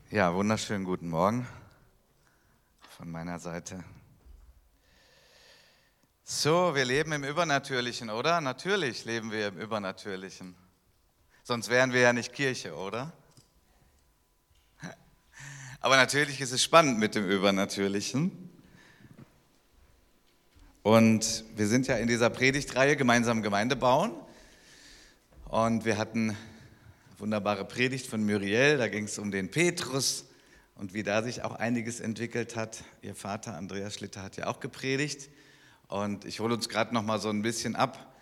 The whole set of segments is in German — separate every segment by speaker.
Speaker 1: Ja, wunderschönen guten Morgen von meiner Seite. So, wir leben im Übernatürlichen, oder? Natürlich leben wir im Übernatürlichen. Sonst wären wir ja nicht Kirche, oder? Aber natürlich ist es spannend mit dem Übernatürlichen. Und wir sind ja in dieser Predigtreihe gemeinsam Gemeinde bauen. Und wir hatten eine wunderbare Predigt von Muriel, da ging es um den Petrus und wie da sich auch einiges entwickelt hat. Ihr Vater Andreas Schlitter hat ja auch gepredigt. Und ich hole uns gerade noch mal so ein bisschen ab.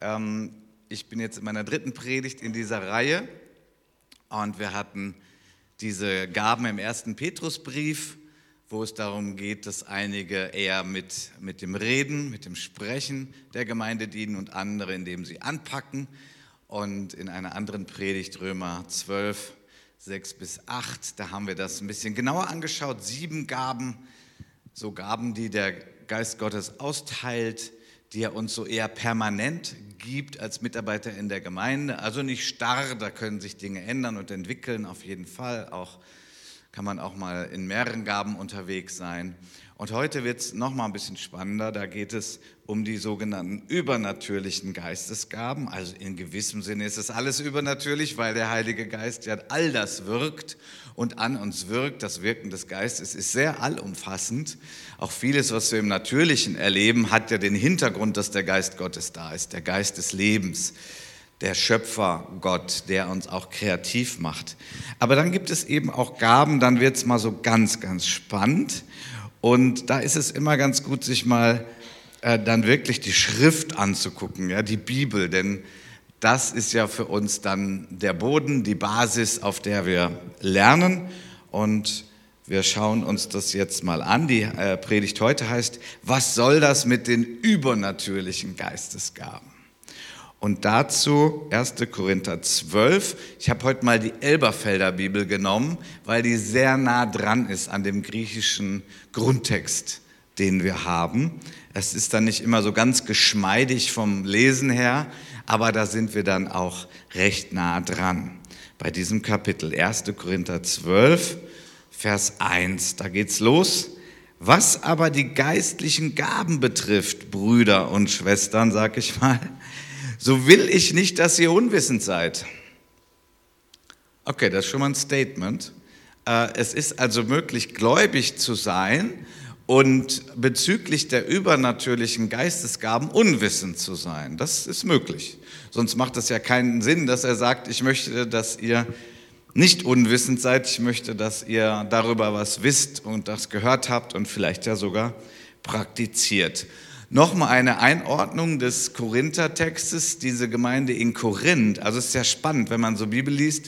Speaker 1: Ich bin jetzt in meiner 3. Predigt in dieser Reihe und wir hatten diese Gaben im 1. Petrusbrief, wo es darum geht, dass einige eher mit dem Reden, mit dem Sprechen der Gemeinde dienen und andere, indem sie anpacken. Und in einer anderen Predigt, Römer 12, 6-8, da haben wir das ein bisschen genauer angeschaut. 7 Gaben, so Gaben, die der Geist Gottes austeilt, die er uns so eher permanent gibt als Mitarbeiter in der Gemeinde. Also nicht starr, da können sich Dinge ändern und entwickeln, auf jeden Fall. Auch kann man auch mal in mehreren Gaben unterwegs sein. Und heute wird es noch mal ein bisschen spannender. Da geht es um die sogenannten übernatürlichen Geistesgaben. Also in gewissem Sinne ist es alles übernatürlich, weil der Heilige Geist ja all das wirkt und an uns wirkt. Das Wirken des Geistes ist sehr allumfassend. Auch vieles, was wir im Natürlichen erleben, hat ja den Hintergrund, dass der Geist Gottes da ist, der Geist des Lebens. Der Schöpfer Gott, der uns auch kreativ macht. Aber dann gibt es eben auch Gaben, dann wird es mal so ganz, ganz spannend. Und da ist es immer ganz gut, sich mal dann wirklich die Schrift anzugucken, ja, die Bibel. Denn das ist ja für uns dann der Boden, die Basis, auf der wir lernen. Und wir schauen uns das jetzt mal an. Die Predigt heute heißt, was soll das mit den übernatürlichen Geistesgaben? Und dazu 1. Korinther 12. Ich habe heute mal die Elberfelder Bibel genommen, weil die sehr nah dran ist an dem griechischen Grundtext, den wir haben. Es ist dann nicht immer so ganz geschmeidig vom Lesen her, aber da sind wir dann auch recht nah dran. Bei diesem Kapitel 1. Korinther 12, Vers 1, da geht's los. Was aber die geistlichen Gaben betrifft, Brüder und Schwestern, sag ich mal, so will ich nicht, dass ihr unwissend seid. Okay, das ist schon mal ein Statement. Es ist also möglich, gläubig zu sein und bezüglich der übernatürlichen Geistesgaben unwissend zu sein. Das ist möglich. Sonst macht es ja keinen Sinn, dass er sagt, ich möchte, dass ihr nicht unwissend seid. Ich möchte, dass ihr darüber was wisst und das gehört habt und vielleicht ja sogar praktiziert. Nochmal eine Einordnung des Korinther-Textes, diese Gemeinde in Korinth. Also es ist sehr spannend, wenn man so Bibel liest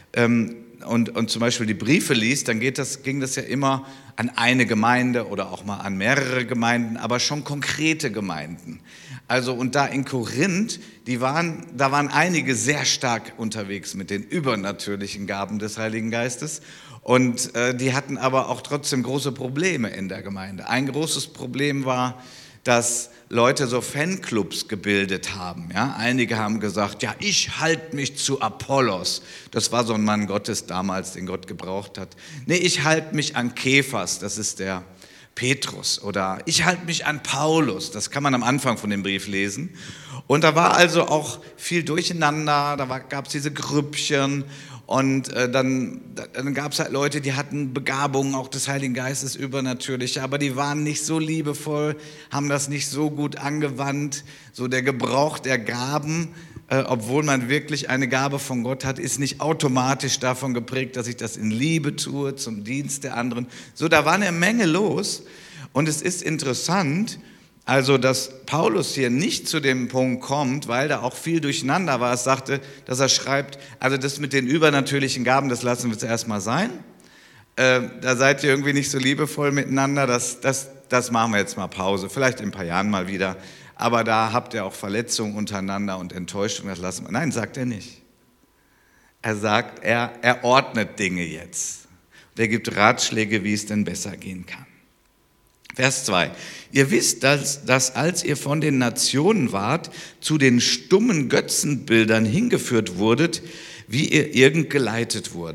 Speaker 1: und zum Beispiel die Briefe liest, dann ging das ja immer an eine Gemeinde oder auch mal an mehrere Gemeinden, aber schon konkrete Gemeinden. Also und da in Korinth, da waren einige sehr stark unterwegs mit den übernatürlichen Gaben des Heiligen Geistes. Und die hatten aber auch trotzdem große Probleme in der Gemeinde. Ein großes Problem war, dass Leute so Fanclubs gebildet haben. Ja? Einige haben gesagt, ja, ich halte mich zu Apollos. Das war so ein Mann Gottes damals, den Gott gebraucht hat. Nee, ich halte mich an Kephas, das ist der Petrus. Oder ich halte mich an Paulus, das kann man am Anfang von dem Brief lesen. Und da war also auch viel Durcheinander, gab es diese Grüppchen. Und dann gab es halt Leute, die hatten Begabungen auch des Heiligen Geistes übernatürlich, aber die waren nicht so liebevoll, haben das nicht so gut angewandt. So der Gebrauch der Gaben, obwohl man wirklich eine Gabe von Gott hat, ist nicht automatisch davon geprägt, dass ich das in Liebe tue, zum Dienst der anderen. So, da war eine Menge los. Und es ist interessant, also, dass Paulus hier nicht zu dem Punkt kommt, weil da auch viel durcheinander war. Es sagte, dass er schreibt, also das mit den übernatürlichen Gaben, das lassen wir zuerst mal sein. Da seid ihr irgendwie nicht so liebevoll miteinander, das machen wir jetzt mal Pause, vielleicht in ein paar Jahren mal wieder. Aber da habt ihr auch Verletzungen untereinander und Enttäuschung, das lassen wir. Nein, sagt er nicht. Er sagt, er ordnet Dinge jetzt. Und er gibt Ratschläge, wie es denn besser gehen kann. Vers 2. Ihr wisst, dass als ihr von den Nationen wart, zu den stummen Götzenbildern hingeführt wurdet, wie ihr irgend geleitet wurde.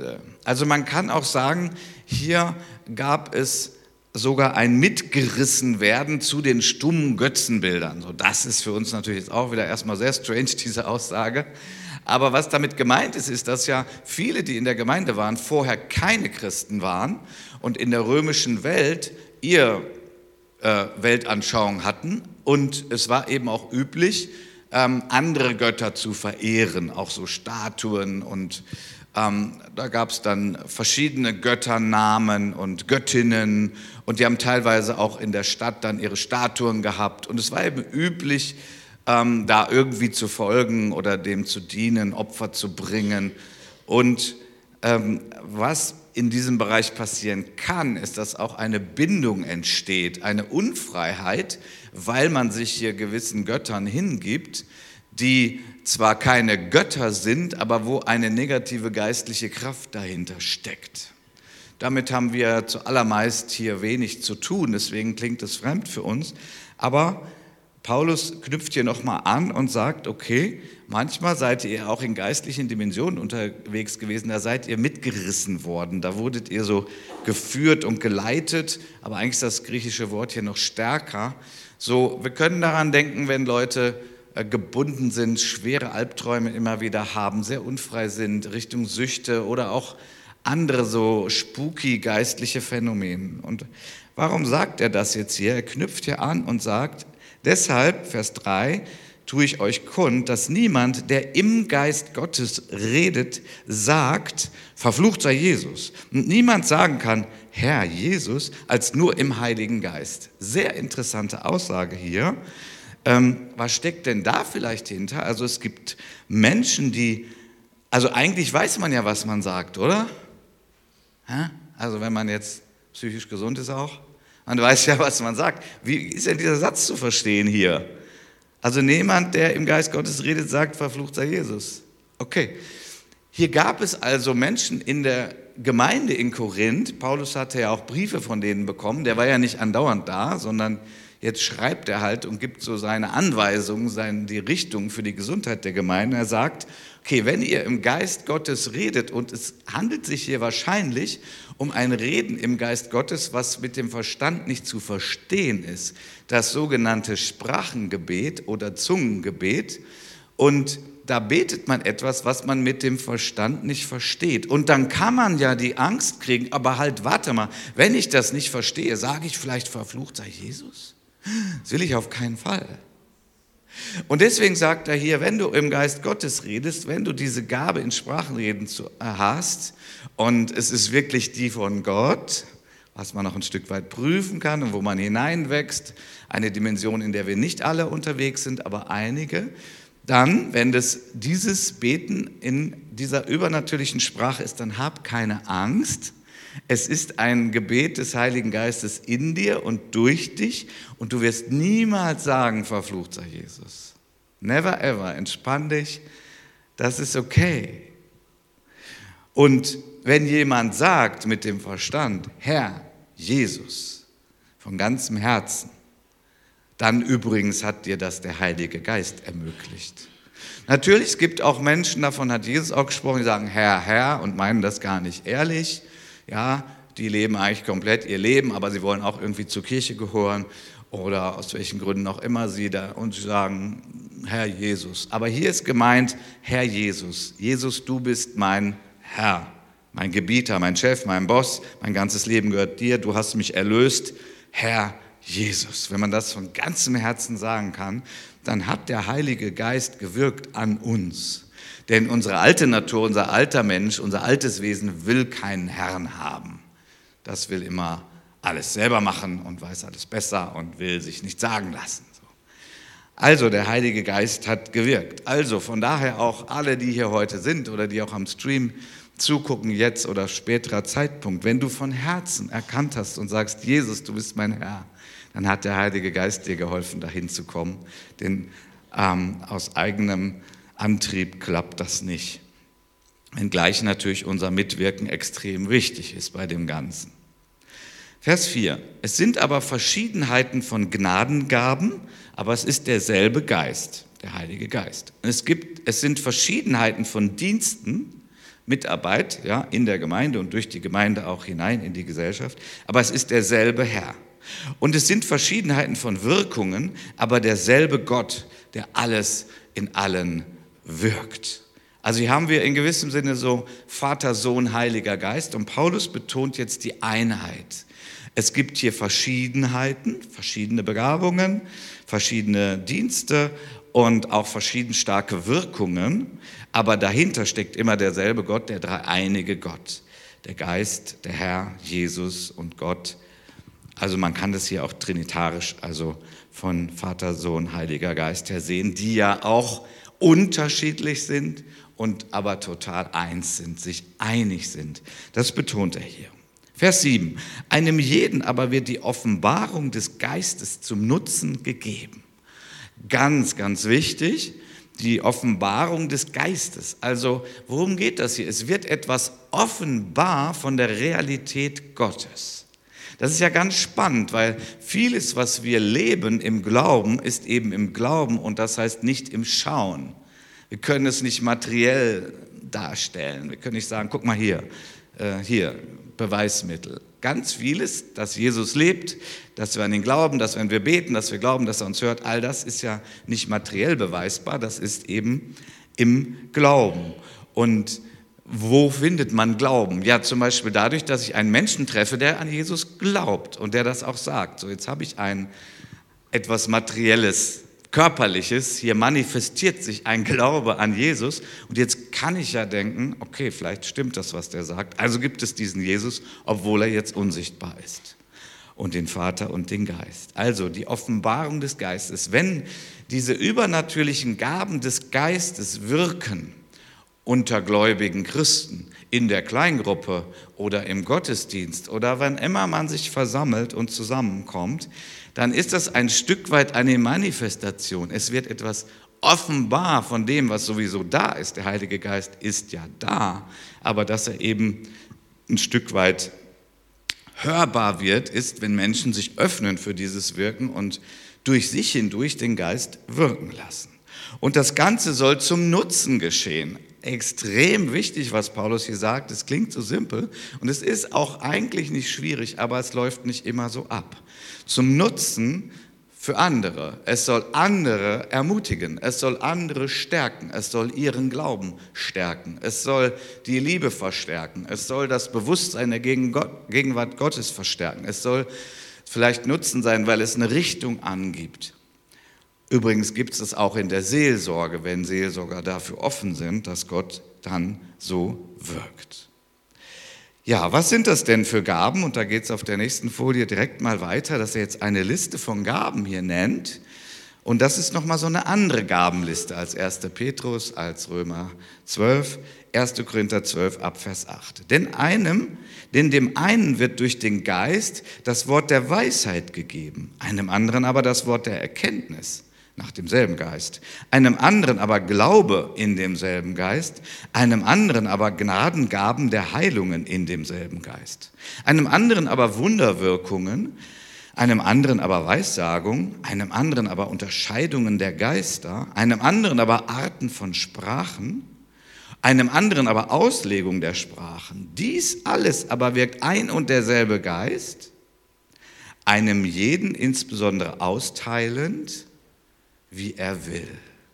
Speaker 1: Also man kann auch sagen, hier gab es sogar ein Mitgerissenwerden zu den stummen Götzenbildern. So, das ist für uns natürlich jetzt auch wieder erstmal sehr strange, diese Aussage. Aber was damit gemeint ist, ist, dass ja viele, die in der Gemeinde waren, vorher keine Christen waren und in der römischen Welt ihr Weltanschauung hatten. Und es war eben auch üblich, andere Götter zu verehren, auch so Statuen. Und da gab es dann verschiedene Götternamen und Göttinnen. Und die haben teilweise auch in der Stadt dann ihre Statuen gehabt. Und es war eben üblich, da irgendwie zu folgen oder dem zu dienen, Opfer zu bringen. Und was in diesem Bereich passieren kann, ist, dass auch eine Bindung entsteht, eine Unfreiheit, weil man sich hier gewissen Göttern hingibt, die zwar keine Götter sind, aber wo eine negative geistliche Kraft dahinter steckt. Damit haben wir zuallermeist hier wenig zu tun, deswegen klingt es fremd für uns, aber Paulus knüpft hier nochmal an und sagt, okay, manchmal seid ihr auch in geistlichen Dimensionen unterwegs gewesen, da seid ihr mitgerissen worden, da wurdet ihr so geführt und geleitet, aber eigentlich ist das griechische Wort hier noch stärker. So, wir können daran denken, wenn Leute gebunden sind, schwere Albträume immer wieder haben, sehr unfrei sind, Richtung Süchte oder auch andere so spooky geistliche Phänomene. Und warum sagt er das jetzt hier? Er knüpft hier an und sagt, deshalb, Vers 3, tue ich euch kund, dass niemand, der im Geist Gottes redet, sagt, verflucht sei Jesus. Und niemand sagen kann, Herr Jesus, als nur im Heiligen Geist. Sehr interessante Aussage hier. Was steckt denn da vielleicht hinter? Also es gibt Menschen, also eigentlich weiß man ja, was man sagt, oder? Also wenn man jetzt psychisch gesund ist auch, man weiß ja, was man sagt. Wie ist denn dieser Satz zu verstehen hier? Also niemand, der im Geist Gottes redet, sagt, verflucht sei Jesus. Okay, hier gab es also Menschen in der Gemeinde in Korinth. Paulus hatte ja auch Briefe von denen bekommen. Der war ja nicht andauernd da, sondern jetzt schreibt er halt und gibt so seine Anweisungen, die Richtung für die Gesundheit der Gemeinde. Er sagt, okay, wenn ihr im Geist Gottes redet, und es handelt sich hier wahrscheinlich um ein Reden im Geist Gottes, was mit dem Verstand nicht zu verstehen ist, das sogenannte Sprachengebet oder Zungengebet, und da betet man etwas, was man mit dem Verstand nicht versteht. Und dann kann man ja die Angst kriegen, aber halt, warte mal, wenn ich das nicht verstehe, sage ich vielleicht, verflucht sei Jesus? Das will ich auf keinen Fall. Und deswegen sagt er hier, wenn du im Geist Gottes redest, wenn du diese Gabe in Sprachenreden hast, und es ist wirklich die von Gott, was man noch ein Stück weit prüfen kann und wo man hineinwächst, eine Dimension, in der wir nicht alle unterwegs sind, aber einige, dann, wenn dieses Beten in dieser übernatürlichen Sprache ist, dann hab keine Angst. Es ist ein Gebet des Heiligen Geistes in dir und durch dich, und du wirst niemals sagen, verflucht sei Jesus. Never ever, entspann dich, das ist okay. Und wenn jemand sagt mit dem Verstand, Herr Jesus, von ganzem Herzen, dann übrigens hat dir das der Heilige Geist ermöglicht. Natürlich, es gibt auch Menschen, davon hat Jesus auch gesprochen, die sagen Herr, Herr und meinen das gar nicht ehrlich. Ja, die leben eigentlich komplett ihr Leben, aber sie wollen auch irgendwie zur Kirche gehören oder aus welchen Gründen auch immer und sie sagen, Herr Jesus. Aber hier ist gemeint, Herr Jesus. Jesus, du bist mein Herr, mein Gebieter, mein Chef, mein Boss, mein ganzes Leben gehört dir, du hast mich erlöst, Herr Jesus. Wenn man das von ganzem Herzen sagen kann, dann hat der Heilige Geist gewirkt an uns. Denn unsere alte Natur, unser alter Mensch, unser altes Wesen will keinen Herrn haben. Das will immer alles selber machen und weiß alles besser und will sich nicht sagen lassen. Also der Heilige Geist hat gewirkt. Also von daher auch alle, die hier heute sind oder die auch am Stream zugucken, jetzt oder späterer Zeitpunkt, wenn du von Herzen erkannt hast und sagst, Jesus, du bist mein Herr, dann hat der Heilige Geist dir geholfen, dahin zu kommen. Denn aus eigenem Antrieb klappt das nicht. Wenngleich natürlich unser Mitwirken extrem wichtig ist bei dem Ganzen. Vers 4. Es sind aber Verschiedenheiten von Gnadengaben, aber es ist derselbe Geist, der Heilige Geist. Es sind Verschiedenheiten von Diensten, Mitarbeit, ja, in der Gemeinde und durch die Gemeinde auch hinein in die Gesellschaft, aber es ist derselbe Herr. Und es sind Verschiedenheiten von Wirkungen, aber derselbe Gott, der alles in allen wirkt. Also hier haben wir in gewissem Sinne so Vater, Sohn, Heiliger Geist, und Paulus betont jetzt die Einheit. Es gibt hier Verschiedenheiten, verschiedene Begabungen, verschiedene Dienste und auch verschieden starke Wirkungen, aber dahinter steckt immer derselbe Gott, der dreieinige Gott, der Geist, der Herr, Jesus und Gott. Also man kann das hier auch trinitarisch, also von Vater, Sohn, Heiliger Geist her sehen, die ja auch unterschiedlich sind und aber total eins sind, sich einig sind. Das betont er hier. Vers 7. Einem jeden aber wird die Offenbarung des Geistes zum Nutzen gegeben. Ganz, ganz wichtig, die Offenbarung des Geistes. Also worum geht das hier? Es wird etwas offenbar von der Realität Gottes. Das ist ja ganz spannend, weil vieles, was wir leben im Glauben, ist eben im Glauben und das heißt nicht im Schauen. Wir können es nicht materiell darstellen. Wir können nicht sagen, guck mal hier, Beweismittel. Ganz vieles, dass Jesus lebt, dass wir an ihn glauben, dass wenn wir beten, dass wir glauben, dass er uns hört, all das ist ja nicht materiell beweisbar, das ist eben im Glauben. Und wo findet man Glauben? Ja, zum Beispiel dadurch, dass ich einen Menschen treffe, der an Jesus glaubt und der das auch sagt. So, jetzt habe ich etwas Materielles, Körperliches, hier manifestiert sich ein Glaube an Jesus und jetzt kann ich ja denken, okay, vielleicht stimmt das, was der sagt, also gibt es diesen Jesus, obwohl er jetzt unsichtbar ist und den Vater und den Geist. Also die Offenbarung des Geistes, wenn diese übernatürlichen Gaben des Geistes wirken unter gläubigen Christen, in der Kleingruppe oder im Gottesdienst oder wann immer man sich versammelt und zusammenkommt, dann ist das ein Stück weit eine Manifestation. Es wird etwas offenbar von dem, was sowieso da ist. Der Heilige Geist ist ja da, aber dass er eben ein Stück weit hörbar wird, ist, wenn Menschen sich öffnen für dieses Wirken und durch sich hindurch den Geist wirken lassen. Und das Ganze soll zum Nutzen geschehen. Extrem wichtig, was Paulus hier sagt. Es klingt so simpel und es ist auch eigentlich nicht schwierig, aber es läuft nicht immer so ab. Zum Nutzen für andere. Es soll andere ermutigen, es soll andere stärken, es soll ihren Glauben stärken, es soll die Liebe verstärken, es soll das Bewusstsein der Gegenwart Gottes verstärken, es soll vielleicht Nutzen sein, weil es eine Richtung angibt. Übrigens gibt es das auch in der Seelsorge, wenn Seelsorger dafür offen sind, dass Gott dann so wirkt. Ja, was sind das denn für Gaben? Und da geht es auf der nächsten Folie direkt mal weiter, dass er jetzt eine Liste von Gaben hier nennt. Und das ist nochmal so eine andere Gabenliste als 1. Petrus, als Römer 12, 1. Korinther 12 ab Vers 8. Denn dem einen wird durch den Geist das Wort der Weisheit gegeben, einem anderen aber das Wort der Erkenntnis nach demselben Geist, einem anderen aber Glaube in demselben Geist, einem anderen aber Gnadengaben der Heilungen in demselben Geist, einem anderen aber Wunderwirkungen, einem anderen aber Weissagung, einem anderen aber Unterscheidungen der Geister, einem anderen aber Arten von Sprachen, einem anderen aber Auslegung der Sprachen. Dies alles aber wirkt ein und derselbe Geist, einem jeden insbesondere austeilend, wie er will.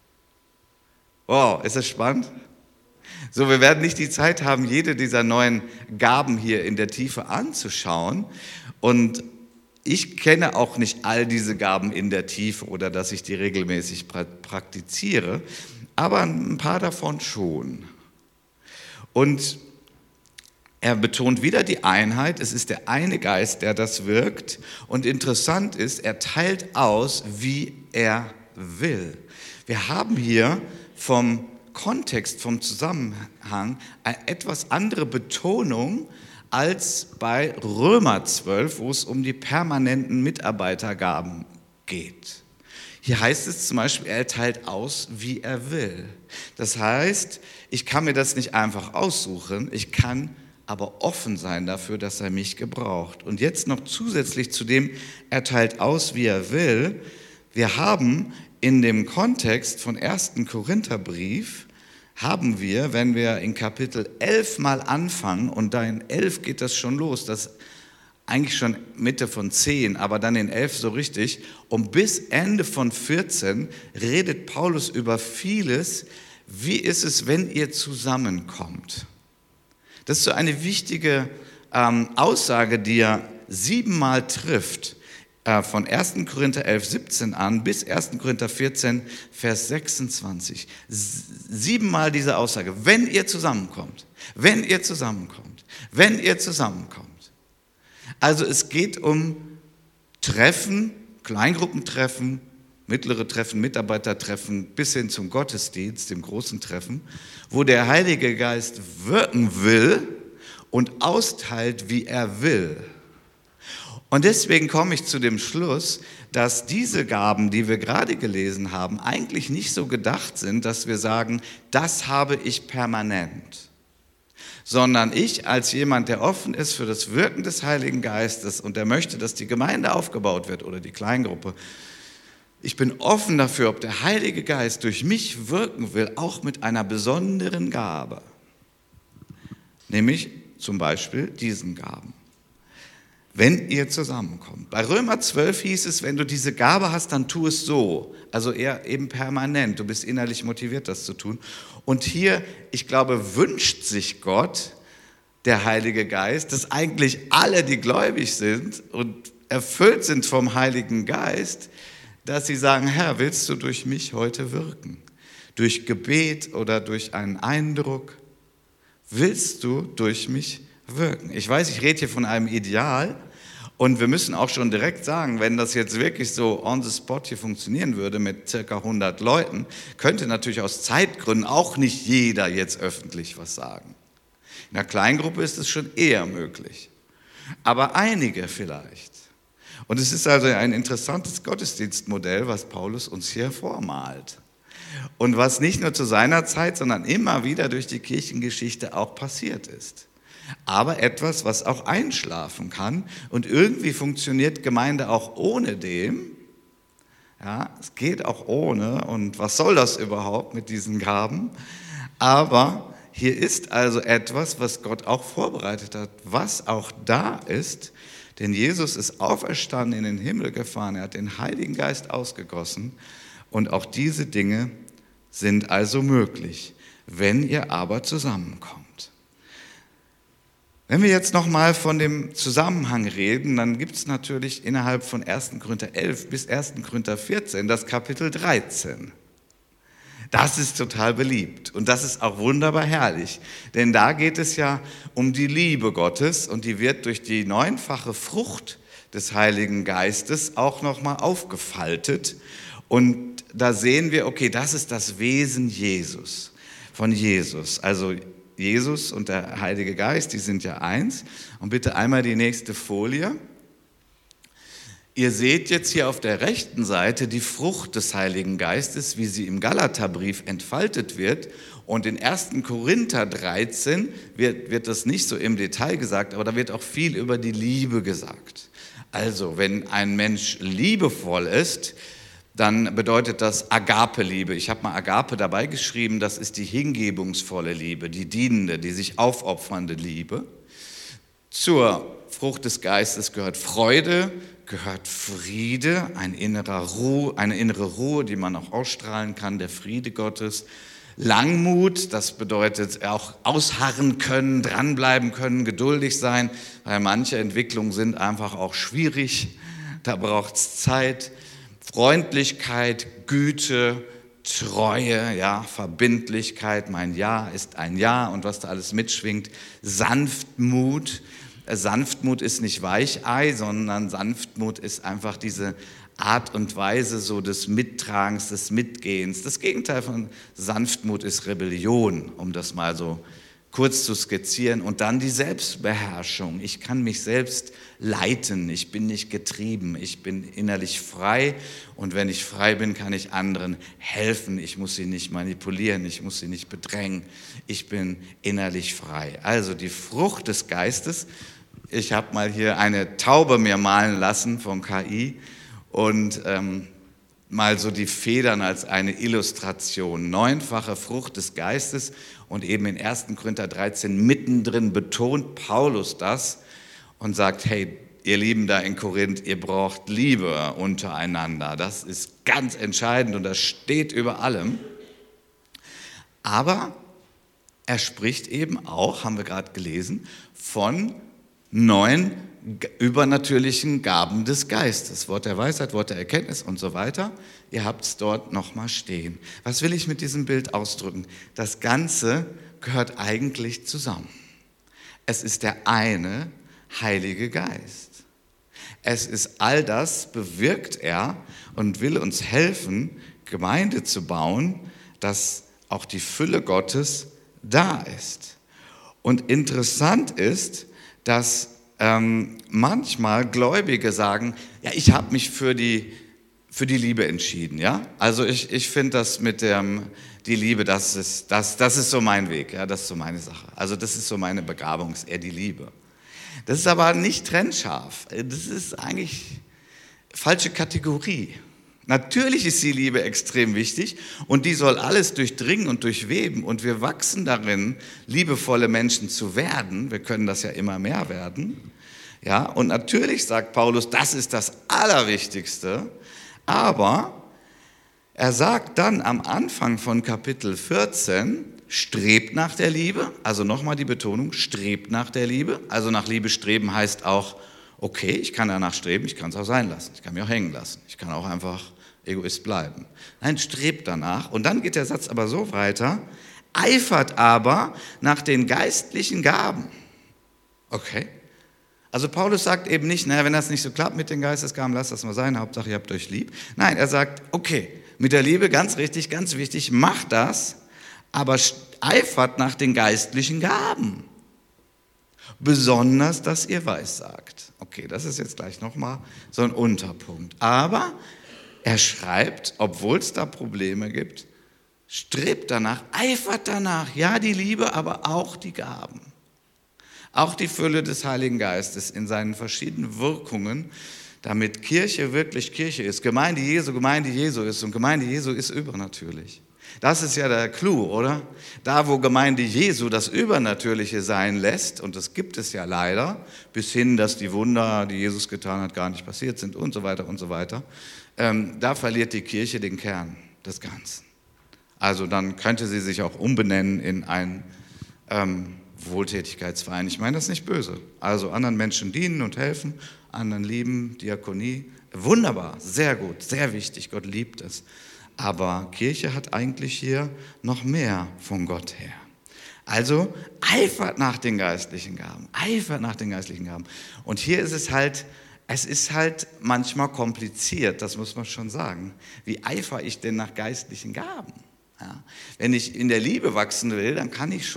Speaker 1: Wow, ist das spannend? So, wir werden nicht die Zeit haben, jede dieser neuen Gaben hier in der Tiefe anzuschauen. Und ich kenne auch nicht all diese Gaben in der Tiefe oder dass ich die regelmäßig praktiziere, aber ein paar davon schon. Und er betont wieder die Einheit, es ist der eine Geist, der das wirkt. Und interessant ist, er teilt aus, wie er will. Wir haben hier vom Kontext, vom Zusammenhang eine etwas andere Betonung als bei Römer 12, wo es um die permanenten Mitarbeitergaben geht. Hier heißt es zum Beispiel, er teilt aus, wie er will. Das heißt, ich kann mir das nicht einfach aussuchen, ich kann aber offen sein dafür, dass er mich gebraucht. Und jetzt noch zusätzlich zu dem, er teilt aus, wie er will, wir haben in dem Kontext von 1. Korintherbrief, haben wir, wenn wir in Kapitel 11 mal anfangen, und da in 11 geht das schon los, das eigentlich schon Mitte von 10, aber dann in 11 so richtig, und bis Ende von 14 redet Paulus über vieles. Wie ist es, wenn ihr zusammenkommt? Das ist so eine wichtige Aussage, die er 7-mal trifft, von 1. Korinther 11, 17 an bis 1. Korinther 14, Vers 26. 7-mal diese Aussage, wenn ihr zusammenkommt, wenn ihr zusammenkommt, wenn ihr zusammenkommt. Also es geht um Treffen, Kleingruppentreffen, mittlere Treffen, Mitarbeitertreffen bis hin zum Gottesdienst, dem großen Treffen, wo der Heilige Geist wirken will und austeilt, wie er will. Und deswegen komme ich zu dem Schluss, dass diese Gaben, die wir gerade gelesen haben, eigentlich nicht so gedacht sind, dass wir sagen, das habe ich permanent. Sondern ich als jemand, der offen ist für das Wirken des Heiligen Geistes und der möchte, dass die Gemeinde aufgebaut wird oder die Kleingruppe, ich bin offen dafür, ob der Heilige Geist durch mich wirken will, auch mit einer besonderen Gabe. Nämlich zum Beispiel diesen Gaben. Wenn ihr zusammenkommt. Bei Römer 12 hieß es, wenn du diese Gabe hast, dann tu es so. Also eher eben permanent. Du bist innerlich motiviert, das zu tun. Und hier, ich glaube, wünscht sich Gott, der Heilige Geist, dass eigentlich alle, die gläubig sind und erfüllt sind vom Heiligen Geist, dass sie sagen, Herr, willst du durch mich heute wirken? Durch Gebet oder durch einen Eindruck? Willst du durch mich wirken? Ich weiß, ich rede hier von einem Ideal und wir müssen auch schon direkt sagen, wenn das jetzt wirklich so on the spot hier funktionieren würde mit circa 100 Leuten, könnte natürlich aus Zeitgründen auch nicht jeder jetzt öffentlich was sagen. In einer Kleingruppe ist es schon eher möglich, aber einige vielleicht. Und es ist also ein interessantes Gottesdienstmodell, was Paulus uns hier vormalt. Und was nicht nur zu seiner Zeit, sondern immer wieder durch die Kirchengeschichte auch passiert ist. Aber etwas, was auch einschlafen kann. Und irgendwie funktioniert Gemeinde auch ohne dem. Ja, es geht auch ohne. Und was soll das überhaupt mit diesen Gaben? Aber hier ist also etwas, was Gott auch vorbereitet hat, was auch da ist. Denn Jesus ist auferstanden, in den Himmel gefahren. Er hat den Heiligen Geist ausgegossen. Und auch diese Dinge sind also möglich, wenn ihr aber zusammenkommt. Wenn wir jetzt nochmal von dem Zusammenhang reden, dann gibt es natürlich innerhalb von 1. Korinther 11 bis 1. Korinther 14 das Kapitel 13. Das ist total beliebt und das ist auch wunderbar herrlich, denn da geht es ja um die Liebe Gottes und die wird durch die 9-fache Frucht des Heiligen Geistes auch nochmal aufgefaltet. Und da sehen wir, okay, das ist das Wesen von Jesus. Also Jesus und der Heilige Geist, die sind ja eins. Und bitte einmal die nächste Folie. Ihr seht jetzt hier auf der rechten Seite die Frucht des Heiligen Geistes, wie sie im Galaterbrief entfaltet wird. Und in 1. Korinther 13 wird das nicht so im Detail gesagt, aber da wird auch viel über die Liebe gesagt. Also, wenn ein Mensch liebevoll ist, dann bedeutet das Agape-Liebe. Ich habe mal Agape dabei geschrieben, das ist die hingebungsvolle Liebe, die dienende, die sich aufopfernde Liebe. Zur Frucht des Geistes gehört Freude, gehört Friede, eine innere Ruhe, die man auch ausstrahlen kann, der Friede Gottes. Langmut, das bedeutet auch ausharren können, dranbleiben können, geduldig sein, weil manche Entwicklungen sind einfach auch schwierig, da braucht es Zeit. Freundlichkeit, Güte, Treue, ja, Verbindlichkeit, mein Ja ist ein Ja und was da alles mitschwingt. Sanftmut. Sanftmut ist nicht Weichei, sondern Sanftmut ist einfach diese Art und Weise so des Mittragens, des Mitgehens. Das Gegenteil von Sanftmut ist Rebellion, um das mal so kurz zu skizzieren. Und dann die Selbstbeherrschung. Ich kann mich selbst leiten, ich bin nicht getrieben, ich bin innerlich frei. Und wenn ich frei bin, kann ich anderen helfen. Ich muss sie nicht manipulieren, ich muss sie nicht bedrängen. Ich bin innerlich frei. Also die Frucht des Geistes. Ich habe mal hier eine Taube mir malen lassen vom KI. Und mal so die Federn als eine Illustration. 9-fache Frucht des Geistes und eben in 1. Korinther 13 mittendrin betont Paulus das und sagt, hey, ihr Lieben da in Korinth, ihr braucht Liebe untereinander. Das ist ganz entscheidend und das steht über allem. Aber er spricht eben auch, haben wir gerade gelesen, von 9 übernatürlichen Gaben des Geistes. Wort der Weisheit, Wort der Erkenntnis und so weiter. Ihr habt es dort nochmal stehen. Was will ich mit diesem Bild ausdrücken? Das Ganze gehört eigentlich zusammen. Es ist der eine Heilige Geist. Es ist all das, bewirkt er und will uns helfen, Gemeinde zu bauen, dass auch die Fülle Gottes da ist. Und interessant ist, dass manchmal Gläubige sagen, ja, ich habe mich für die Liebe entschieden. Ja? Also ich finde das mit die Liebe, das ist so mein Weg, ja? Das ist so meine Sache. Also das ist so meine Begabung, ist eher die Liebe. Das ist aber nicht trennscharf. Das ist eigentlich falsche Kategorie. Natürlich ist die Liebe extrem wichtig und die soll alles durchdringen und durchweben und wir wachsen darin, liebevolle Menschen zu werden. Wir können das ja immer mehr werden. Ja, und natürlich sagt Paulus, das ist das Allerwichtigste, aber er sagt dann am Anfang von Kapitel 14, strebt nach der Liebe, also nochmal die Betonung, strebt nach der Liebe. Also nach Liebe streben heißt auch, okay, ich kann danach streben, ich kann es auch sein lassen, ich kann mich auch hängen lassen, ich kann auch einfach Egoist bleiben. Nein, strebt danach. Und dann geht der Satz aber so weiter, eifert aber nach den geistlichen Gaben. Okay. Also Paulus sagt eben nicht, naja, wenn das nicht so klappt mit den Geistesgaben, lasst das mal sein, Hauptsache ihr habt euch lieb. Nein, er sagt, okay, mit der Liebe, ganz richtig, ganz wichtig, macht das, aber eifert nach den geistlichen Gaben. Besonders, dass ihr weissagt. Okay, das ist jetzt gleich nochmal so ein Unterpunkt. Aber er schreibt, obwohl es da Probleme gibt, strebt danach, eifert danach, ja die Liebe, aber auch die Gaben. Auch die Fülle des Heiligen Geistes in seinen verschiedenen Wirkungen, damit Kirche wirklich Kirche ist. Gemeinde Jesu ist und Gemeinde Jesu ist übernatürlich. Das ist ja der Clou, oder? Da, wo Gemeinde Jesu das Übernatürliche sein lässt, und das gibt es ja leider, bis hin, dass die Wunder, die Jesus getan hat, gar nicht passiert sind und so weiter, da verliert die Kirche den Kern des Ganzen. Also dann könnte sie sich auch umbenennen in einen Wohltätigkeitsverein. Ich meine das nicht böse. Also anderen Menschen dienen und helfen, anderen lieben, Diakonie. Wunderbar, sehr gut, sehr wichtig, Gott liebt es. Aber Kirche hat eigentlich hier noch mehr von Gott her. Also eifert nach den geistlichen Gaben, eifert nach den geistlichen Gaben. Und hier ist es ist halt manchmal kompliziert, das muss man schon sagen. Wie eifere ich denn nach geistlichen Gaben? Ja. Wenn ich in der Liebe wachsen will, dann kann ich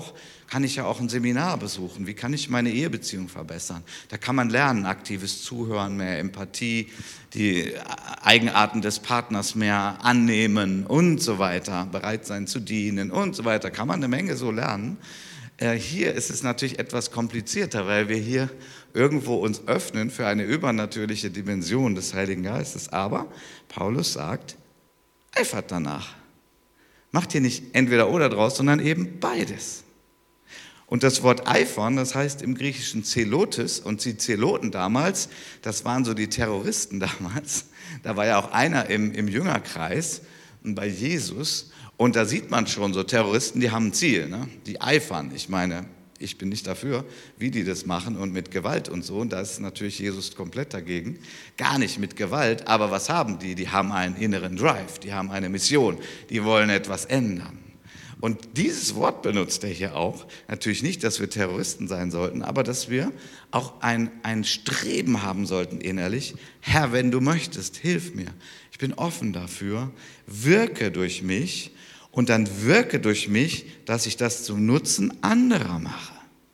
Speaker 1: ja auch ein Seminar besuchen. Wie kann ich meine Ehebeziehung verbessern? Da kann man lernen, aktives Zuhören, mehr Empathie, die Eigenarten des Partners mehr annehmen und so weiter, bereit sein zu dienen und so weiter. Kann man eine Menge so lernen. Hier ist es natürlich etwas komplizierter, weil wir hier irgendwo uns öffnen für eine übernatürliche Dimension des Heiligen Geistes. Aber Paulus sagt, eifert danach. Macht hier nicht entweder oder draus, sondern eben beides. Und das Wort eifern, das heißt im Griechischen Zelotes, und die Zeloten damals, das waren so die Terroristen damals, da war ja auch einer im Jüngerkreis bei Jesus, und da sieht man schon so Terroristen, die haben ein Ziel, ne? Die eifern. Ich meine, ich bin nicht dafür, wie die das machen und mit Gewalt und so, und da ist natürlich Jesus komplett dagegen, gar nicht mit Gewalt, aber was haben die? Die haben einen inneren Drive, die haben eine Mission, die wollen etwas ändern. Und dieses Wort benutzt er hier auch, natürlich nicht, dass wir Terroristen sein sollten, aber dass wir auch ein Streben haben sollten innerlich, Herr, wenn du möchtest, hilf mir, ich bin offen dafür, wirke durch mich, und dann wirke durch mich, dass ich das zum Nutzen anderer mache.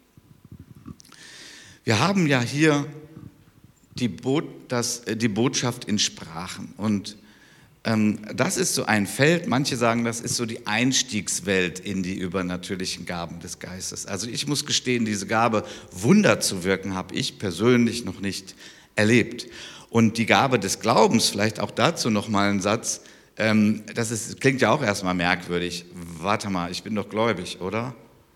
Speaker 1: Wir haben ja hier die Botschaft in Sprachen. Und das ist so ein Feld, manche sagen, das ist so die Einstiegswelt in die übernatürlichen Gaben des Geistes. Also ich muss gestehen, diese Gabe, Wunder zu wirken, habe ich persönlich noch nicht erlebt. Und die Gabe des Glaubens, vielleicht auch dazu nochmal ein Satz, klingt ja auch erstmal merkwürdig. Warte mal, ich bin doch gläubig, oder?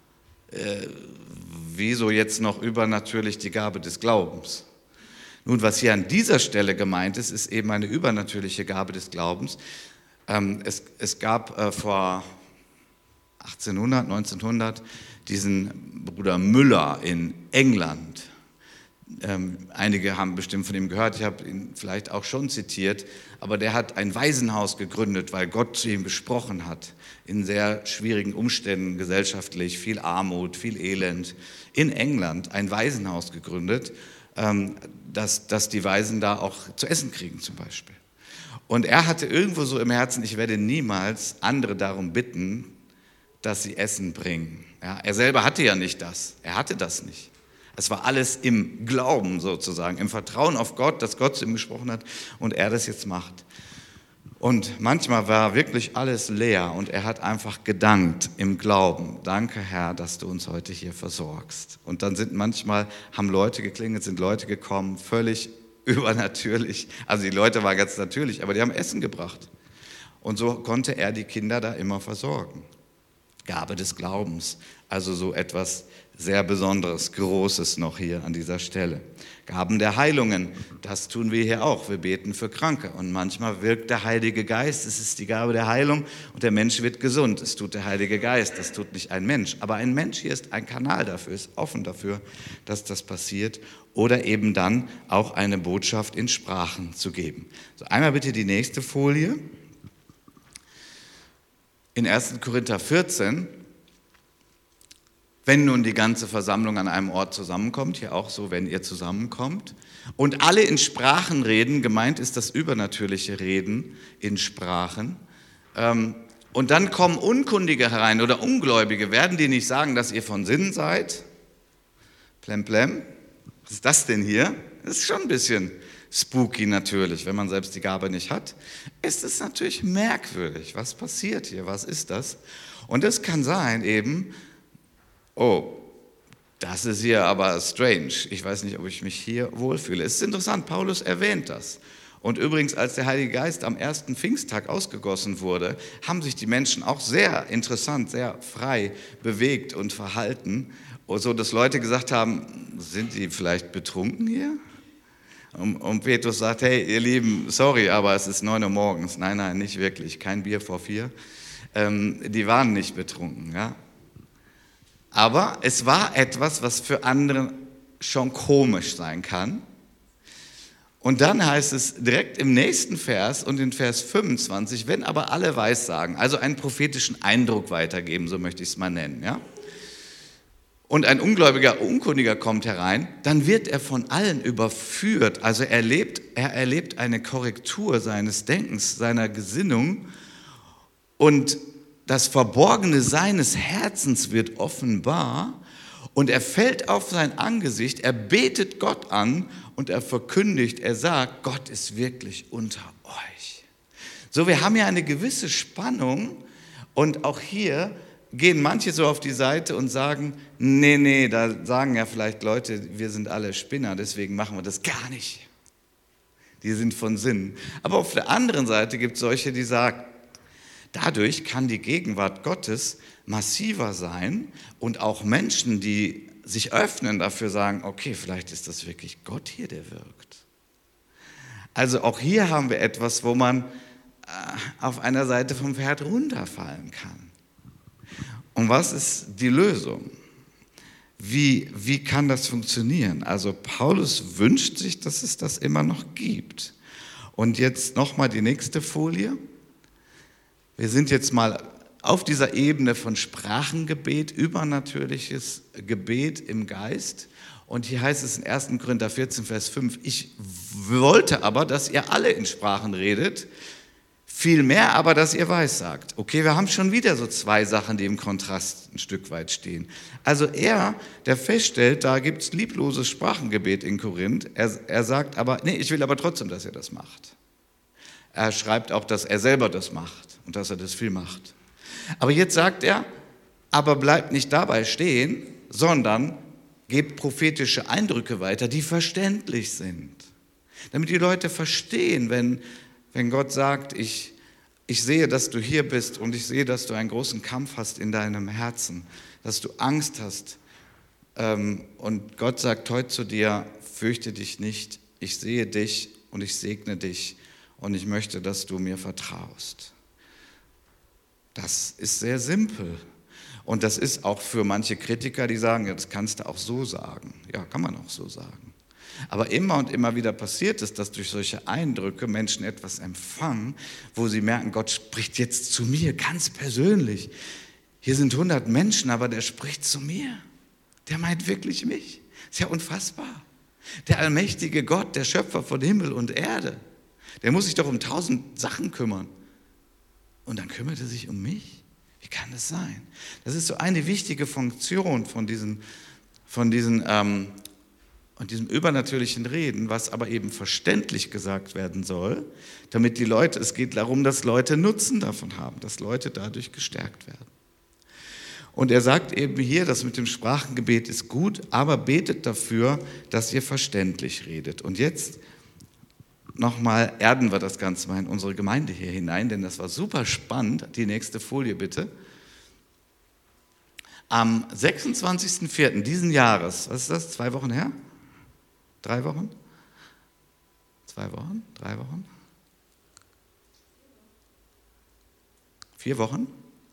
Speaker 1: Wieso jetzt noch übernatürlich die Gabe des Glaubens? Nun, was hier an dieser Stelle gemeint ist, ist eben eine übernatürliche Gabe des Glaubens. Es gab vor 1800, 1900 diesen Bruder Müller in England. Einige haben bestimmt von ihm gehört, ich habe ihn vielleicht auch schon zitiert, aber der hat ein Waisenhaus gegründet, weil Gott zu ihm gesprochen hat, in sehr schwierigen Umständen gesellschaftlich, viel Armut, viel Elend, in England ein Waisenhaus gegründet, dass die Waisen da auch zu essen kriegen zum Beispiel. Und er hatte irgendwo so im Herzen, ich werde niemals andere darum bitten, dass sie Essen bringen. Ja, er selber hatte ja nicht das, er hatte das nicht. Es war alles im Glauben sozusagen, im Vertrauen auf Gott, dass Gott zu ihm gesprochen hat und er das jetzt macht. Und manchmal war wirklich alles leer und er hat einfach gedankt im Glauben. Danke, Herr, dass du uns heute hier versorgst. Und dann haben Leute geklingelt, sind Leute gekommen, völlig übernatürlich. Also die Leute waren ganz natürlich, aber die haben Essen gebracht. Und so konnte er die Kinder da immer versorgen. Gabe des Glaubens, also so etwas sehr Besonderes, Großes noch hier an dieser Stelle. Gaben der Heilungen, das tun wir hier auch. Wir beten für Kranke und manchmal wirkt der Heilige Geist, es ist die Gabe der Heilung und der Mensch wird gesund. Es tut der Heilige Geist, das tut nicht ein Mensch. Aber ein Mensch hier ist ein Kanal dafür, ist offen dafür, dass das passiert. Oder eben dann auch eine Botschaft in Sprachen zu geben. So, einmal bitte die nächste Folie. In 1. Korinther 14, wenn nun die ganze Versammlung an einem Ort zusammenkommt, hier auch so, wenn ihr zusammenkommt, und alle in Sprachen reden, gemeint ist das übernatürliche Reden in Sprachen, und dann kommen Unkundige herein oder Ungläubige, werden die nicht sagen, dass ihr von Sinnen seid? Plemplem, was ist das denn hier? Das ist schon ein bisschen spooky natürlich, wenn man selbst die Gabe nicht hat. Ist es natürlich merkwürdig, was passiert hier, was ist das? Und es kann sein eben, oh, das ist hier aber strange. Ich weiß nicht, ob ich mich hier wohlfühle. Es ist interessant, Paulus erwähnt das. Und übrigens, als der Heilige Geist am ersten Pfingsttag ausgegossen wurde, haben sich die Menschen auch sehr interessant, sehr frei bewegt und verhalten, so dass Leute gesagt haben, sind die vielleicht betrunken hier? Und Petrus sagt, hey, ihr Lieben, sorry, aber es ist 9 Uhr morgens. Nein, nicht wirklich, kein Bier vor 4. Die waren nicht betrunken, ja. Aber es war etwas, was für andere schon komisch sein kann. Und dann heißt es direkt im nächsten Vers und in Vers 25, wenn aber alle Weissagen, also einen prophetischen Eindruck weitergeben, so möchte ich es mal nennen, ja. Und ein ungläubiger Unkundiger kommt herein, dann wird er von allen überführt. Also er erlebt eine Korrektur seines Denkens, seiner Gesinnung und das Verborgene seines Herzens wird offenbar und er fällt auf sein Angesicht, er betet Gott an und er verkündigt, er sagt, Gott ist wirklich unter euch. So, wir haben ja eine gewisse Spannung und auch hier gehen manche so auf die Seite und sagen, nee, da sagen ja vielleicht Leute, wir sind alle Spinner, deswegen machen wir das gar nicht. Die sind von Sinn. Aber auf der anderen Seite gibt es solche, die sagen, dadurch kann die Gegenwart Gottes massiver sein und auch Menschen, die sich öffnen dafür, sagen, okay, vielleicht ist das wirklich Gott hier, der wirkt. Also auch hier haben wir etwas, wo man auf einer Seite vom Pferd runterfallen kann. Und was ist die Lösung? Wie kann das funktionieren? Also Paulus wünscht sich, dass es das immer noch gibt. Und jetzt nochmal die nächste Folie. Wir sind jetzt mal auf dieser Ebene von Sprachengebet, übernatürliches Gebet im Geist. Und hier heißt es in 1. Korinther 14, Vers 5, ich wollte aber, dass ihr alle in Sprachen redet, vielmehr aber, dass ihr weissagt. Okay, wir haben schon wieder so 2 Sachen, die im Kontrast ein Stück weit stehen. Also der feststellt, da gibt es liebloses Sprachengebet in Korinth. Er sagt aber, nee, ich will aber trotzdem, dass ihr das macht. Er schreibt auch, dass er selber das macht und dass er das viel macht. Aber jetzt sagt er, aber bleibt nicht dabei stehen, sondern gebt prophetische Eindrücke weiter, die verständlich sind. Damit die Leute verstehen, wenn Gott sagt, ich sehe, dass du hier bist und ich sehe, dass du einen großen Kampf hast in deinem Herzen, dass du Angst hast. Und Gott sagt heute zu dir, fürchte dich nicht, ich sehe dich und ich segne dich und ich möchte, dass du mir vertraust. Das ist sehr simpel. Und das ist auch für manche Kritiker, die sagen, ja, das kannst du auch so sagen. Ja, kann man auch so sagen. Aber immer und immer wieder passiert es, dass durch solche Eindrücke Menschen etwas empfangen, wo sie merken, Gott spricht jetzt zu mir, ganz persönlich. Hier sind 100 Menschen, aber der spricht zu mir. Der meint wirklich mich. Ist ja unfassbar. Der allmächtige Gott, der Schöpfer von Himmel und Erde, der muss sich doch um 1000 Sachen kümmern. Und dann kümmert er sich um mich? Wie kann das sein? Das ist so eine wichtige Funktion von diesem übernatürlichen Reden, was aber eben verständlich gesagt werden soll, damit die Leute, es geht darum, dass Leute Nutzen davon haben, dass Leute dadurch gestärkt werden. Und er sagt eben hier, das mit dem Sprachengebet ist gut, aber betet dafür, dass ihr verständlich redet. Und jetzt nochmal erden wir das Ganze mal in unsere Gemeinde hier hinein, denn das war super spannend. Die nächste Folie bitte. Am 26.04. diesen Jahres, was ist das, 2 Wochen her? 3 Wochen? 2 Wochen? 3 Wochen? 4 Wochen?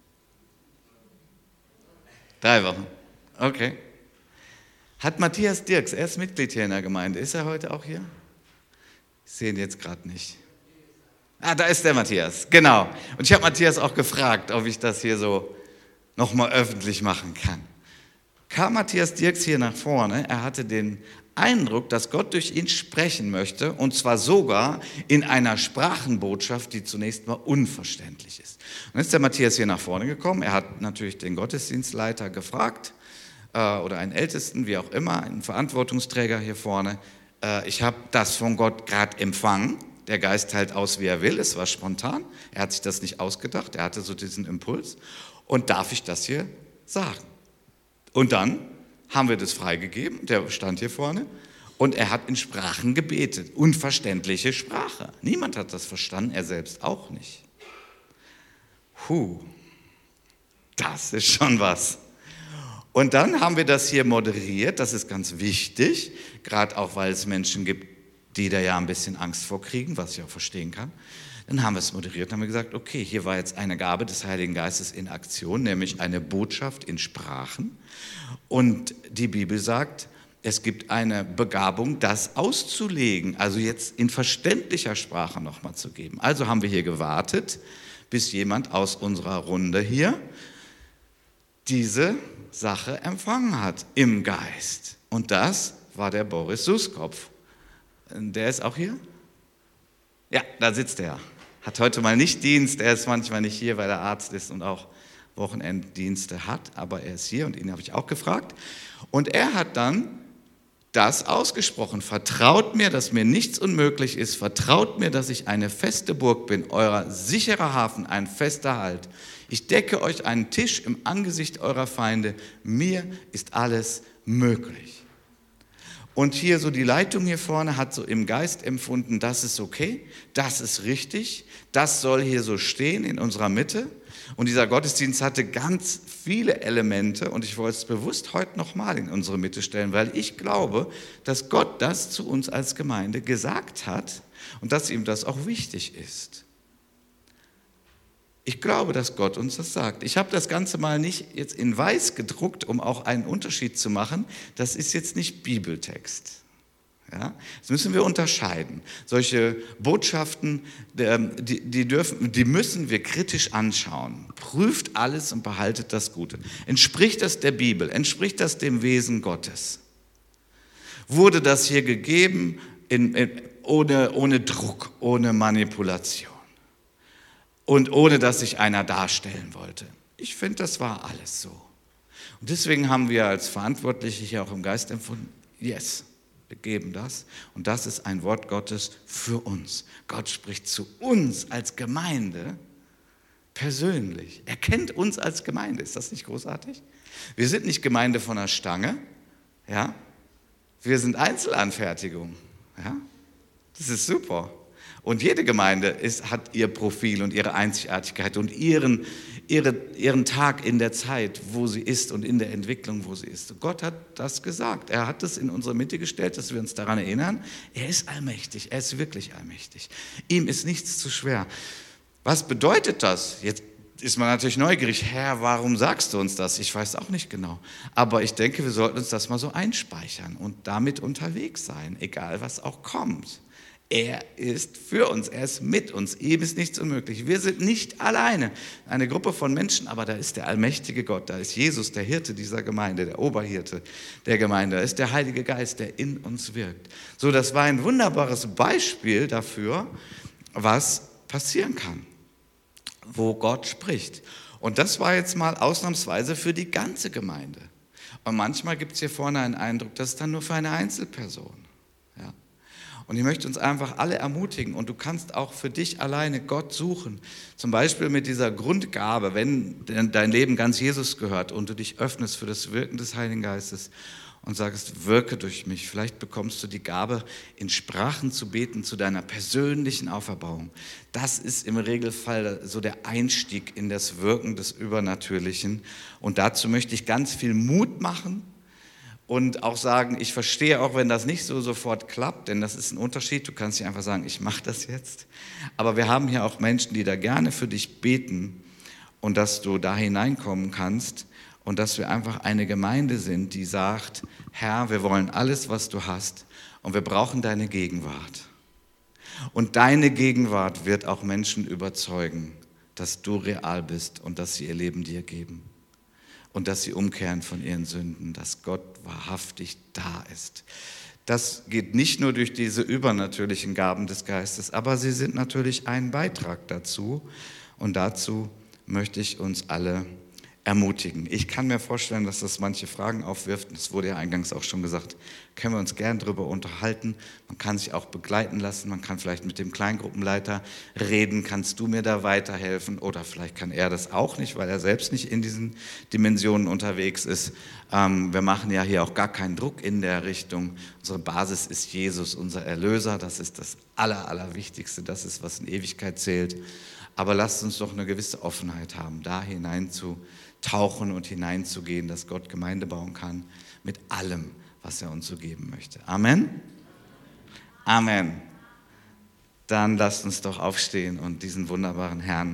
Speaker 1: 3 Wochen, okay. Hat Matthias Dirks, er ist Mitglied hier in der Gemeinde, ist er heute auch hier? Ich sehe ihn jetzt gerade nicht. Ah, da ist der Matthias, genau. Und ich habe Matthias auch gefragt, ob ich das hier so nochmal öffentlich machen kann. Kam Matthias Dirks hier nach vorne, er hatte den Eindruck, dass Gott durch ihn sprechen möchte, und zwar sogar in einer Sprachenbotschaft, die zunächst mal unverständlich ist. Und dann ist der Matthias hier nach vorne gekommen, er hat natürlich den Gottesdienstleiter gefragt, oder einen Ältesten, wie auch immer, einen Verantwortungsträger hier vorne, ich habe das von Gott gerade empfangen, der Geist teilt aus, wie er will, es war spontan, er hat sich das nicht ausgedacht, er hatte so diesen Impuls, und darf ich das hier sagen? Und dann haben wir das freigegeben, der stand hier vorne, und er hat in Sprachen gebetet, unverständliche Sprache. Niemand hat das verstanden, er selbst auch nicht. Das ist schon was. Und dann haben wir das hier moderiert, das ist ganz wichtig, gerade auch, weil es Menschen gibt, die da ja ein bisschen Angst vorkriegen, was ich auch verstehen kann. Dann haben wir es moderiert und haben gesagt, okay, hier war jetzt eine Gabe des Heiligen Geistes in Aktion, nämlich eine Botschaft in Sprachen. Und die Bibel sagt, es gibt eine Begabung, das auszulegen, also jetzt in verständlicher Sprache nochmal zu geben. Also haben wir hier gewartet, bis jemand aus unserer Runde hier diese Sache empfangen hat im Geist. Und das war der Boris Suskopf. Der ist auch hier? Ja, da sitzt er. Hat heute mal nicht Dienst, er ist manchmal nicht hier, weil er Arzt ist und auch Wochenenddienste hat, aber er ist hier und ihn habe ich auch gefragt. Und er hat dann das ausgesprochen. Vertraut mir, dass mir nichts unmöglich ist. Vertraut mir, dass ich eine feste Burg bin, euer sicherer Hafen, ein fester Halt. Ich decke euch einen Tisch im Angesicht eurer Feinde. Mir ist alles möglich. Und hier so die Leitung hier vorne hat so im Geist empfunden, das ist okay, das ist richtig, das soll hier so stehen in unserer Mitte. Und dieser Gottesdienst hatte ganz viele Elemente und ich wollte es bewusst heute nochmal in unsere Mitte stellen, weil ich glaube, dass Gott das zu uns als Gemeinde gesagt hat und dass ihm das auch wichtig ist. Ich glaube, dass Gott uns das sagt. Ich habe das Ganze mal nicht jetzt in weiß gedruckt, um auch einen Unterschied zu machen. Das ist jetzt nicht Bibeltext. Ja? Das müssen wir unterscheiden. Solche Botschaften, die müssen wir kritisch anschauen. Prüft alles und behaltet das Gute. Entspricht das der Bibel? Entspricht das dem Wesen Gottes? Wurde das hier gegeben ohne Druck, ohne Manipulation? Und ohne, dass sich einer darstellen wollte. Ich finde, das war alles so. Und deswegen haben wir als Verantwortliche hier auch im Geist empfunden, yes, wir geben das. Und das ist ein Wort Gottes für uns. Gott spricht zu uns als Gemeinde persönlich. Er kennt uns als Gemeinde. Ist das nicht großartig? Wir sind nicht Gemeinde von der Stange. Ja? Wir sind Einzelanfertigung. Ja? Das ist super. Und jede Gemeinde hat ihr Profil und ihre Einzigartigkeit und ihren Tag in der Zeit, wo sie ist und in der Entwicklung, wo sie ist. Und Gott hat das gesagt. Er hat es in unsere Mitte gestellt, dass wir uns daran erinnern. Er ist allmächtig. Er ist wirklich allmächtig. Ihm ist nichts zu schwer. Was bedeutet das? Jetzt ist man natürlich neugierig. Herr, warum sagst du uns das? Ich weiß auch nicht genau. Aber ich denke, wir sollten uns das mal so einspeichern und damit unterwegs sein, egal was auch kommt. Er ist für uns, er ist mit uns, ihm ist nichts unmöglich. Wir sind nicht alleine, eine Gruppe von Menschen, aber da ist der allmächtige Gott, da ist Jesus, der Hirte dieser Gemeinde, der Oberhirte der Gemeinde, da ist der Heilige Geist, der in uns wirkt. So, das war ein wunderbares Beispiel dafür, was passieren kann, wo Gott spricht. Und das war jetzt mal ausnahmsweise für die ganze Gemeinde. Und manchmal gibt es hier vorne einen Eindruck, das ist dann nur für eine Einzelperson. Ja. Und ich möchte uns einfach alle ermutigen und du kannst auch für dich alleine Gott suchen. Zum Beispiel mit dieser Grundgabe, wenn dein Leben ganz Jesus gehört und du dich öffnest für das Wirken des Heiligen Geistes und sagst, wirke durch mich. Vielleicht bekommst du die Gabe, in Sprachen zu beten zu deiner persönlichen Auferbauung. Das ist im Regelfall so der Einstieg in das Wirken des Übernatürlichen. Und dazu möchte ich ganz viel Mut machen. Und auch sagen, ich verstehe auch, wenn das nicht so sofort klappt, denn das ist ein Unterschied. Du kannst nicht einfach sagen, ich mache das jetzt. Aber wir haben hier auch Menschen, die da gerne für dich beten und dass du da hineinkommen kannst und dass wir einfach eine Gemeinde sind, die sagt, Herr, wir wollen alles, was du hast und wir brauchen deine Gegenwart. Und deine Gegenwart wird auch Menschen überzeugen, dass du real bist und dass sie ihr Leben dir geben. Und dass sie umkehren von ihren Sünden, dass Gott wahrhaftig da ist. Das geht nicht nur durch diese übernatürlichen Gaben des Geistes, aber sie sind natürlich ein Beitrag dazu. Und dazu möchte ich uns alle ermutigen. Ich kann mir vorstellen, dass das manche Fragen aufwirft. Es wurde ja eingangs auch schon gesagt, können wir uns gern darüber unterhalten. Man kann sich auch begleiten lassen. Man kann vielleicht mit dem Kleingruppenleiter reden. Kannst du mir da weiterhelfen? Oder vielleicht kann er das auch nicht, weil er selbst nicht in diesen Dimensionen unterwegs ist. Wir machen ja hier auch gar keinen Druck in der Richtung. Unsere Basis ist Jesus, unser Erlöser. Das ist das Allerwichtigste. Das ist, was in Ewigkeit zählt. Aber lasst uns doch eine gewisse Offenheit haben, da hineinzutauchen und hineinzugehen, dass Gott Gemeinde bauen kann mit allem, was er uns so geben möchte. Amen? Amen. Dann lasst uns doch aufstehen und diesen wunderbaren Herrn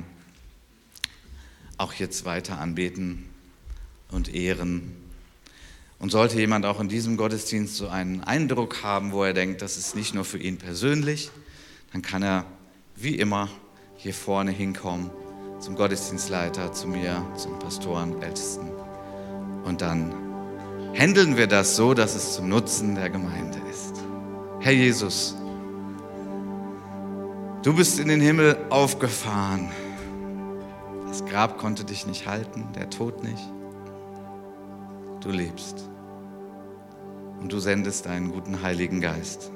Speaker 1: auch jetzt weiter anbeten und ehren. Und sollte jemand auch in diesem Gottesdienst so einen Eindruck haben, wo er denkt, das ist nicht nur für ihn persönlich, dann kann er wie immer hier vorne hinkommen, zum Gottesdienstleiter, zu mir, zum Pastoren, Ältesten. Und dann handeln wir das so, dass es zum Nutzen der Gemeinde ist. Herr Jesus, du bist in den Himmel aufgefahren. Das Grab konnte dich nicht halten, der Tod nicht. Du lebst. Und du sendest deinen guten Heiligen Geist,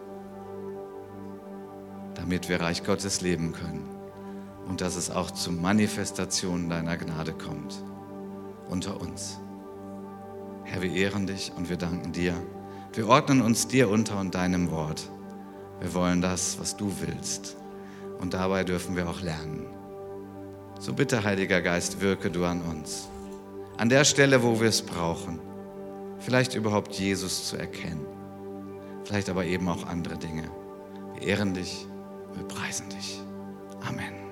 Speaker 1: damit wir Reich Gottes leben können. Und dass es auch zu Manifestationen deiner Gnade kommt unter uns. Herr, wir ehren dich und wir danken dir. Wir ordnen uns dir unter und deinem Wort. Wir wollen das, was du willst. Und dabei dürfen wir auch lernen. So bitte, Heiliger Geist, wirke du an uns. An der Stelle, wo wir es brauchen. Vielleicht überhaupt Jesus zu erkennen. Vielleicht aber eben auch andere Dinge. Wir ehren dich, wir preisen dich. Amen.